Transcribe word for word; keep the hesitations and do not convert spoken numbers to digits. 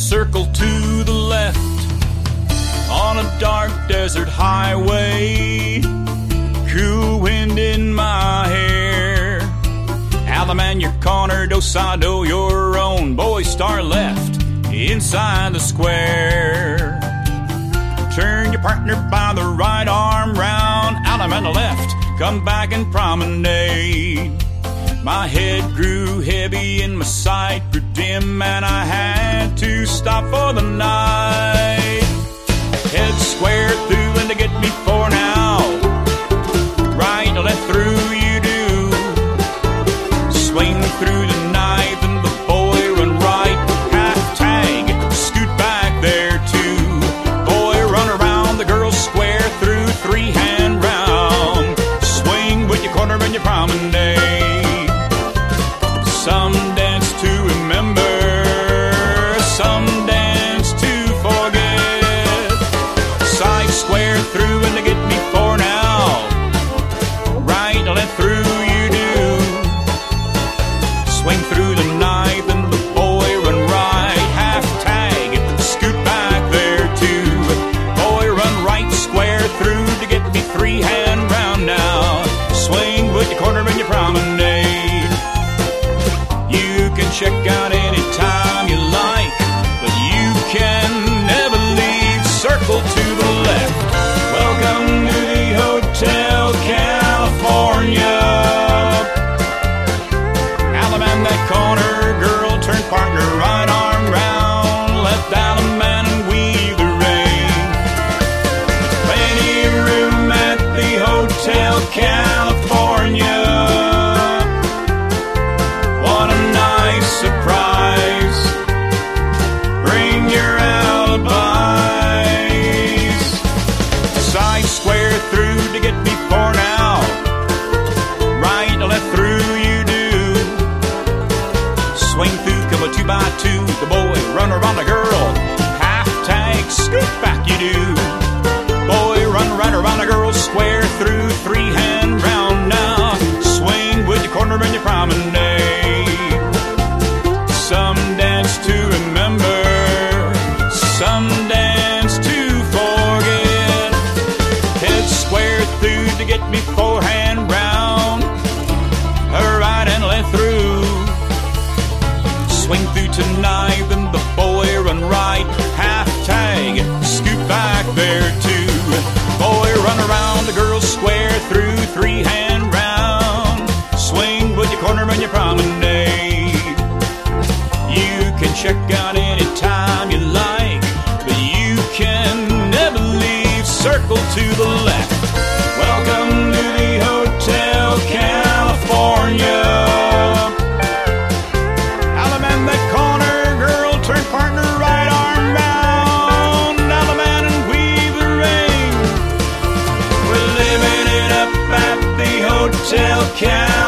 circle to the left on a dark desert highway. Cool wind in my hair. Alaman, you're cornered, Osado, your own. Boy, star left inside the square. Turn your partner by the right arm round. Alaman left, come back and promenade. My head grew heavy and my sight grew dim, and I had to stop for the night. Head square through and to get me for now. Right, left through you do. Swing through the night and the boy run right. Half tag, scoot back there too. Boy run around the girl square through, three hand round. Swing with your corner and your promenade. Some dance to remember, some dance to forget. Side square through and to get me for now. Right, left through you do. Swing through the knife and the boy run right. Half tag, scoot back there too. Boy run right square through to get me three hand round now. Swing with your corner and your promenade. Check out any time you like, but you can never leave. Circle to the left. Welcome to the Hotel California. Alaman, that corner girl, turn partner, right arm round. Left Alaman and weave the rain. Plenty of room at the Hotel California. Surprise, bring your alibis. Side square through to get me for now. Right, left through you do. Swing through, come a two by two. The boy run around the girl. Half tag, scoot back you do. Boy run right around the girl. Square through, three hand round now. Swing with your corner and your promenade. Some dance to remember, some dance to forget. Head square through to get me forehand round. Right and left through. Swing through tonight and the boy run right. Half tag, scoot back there too. Boy run around the girl square through, three hand round. Swing with your corner and your promenade. You can check out any time you like, but you can never leave. Circle to the left. Welcome to the Hotel California. Alaman, that corner girl, turn partner, right arm round. Alaman and weave the ring. We're living it up at the Hotel California.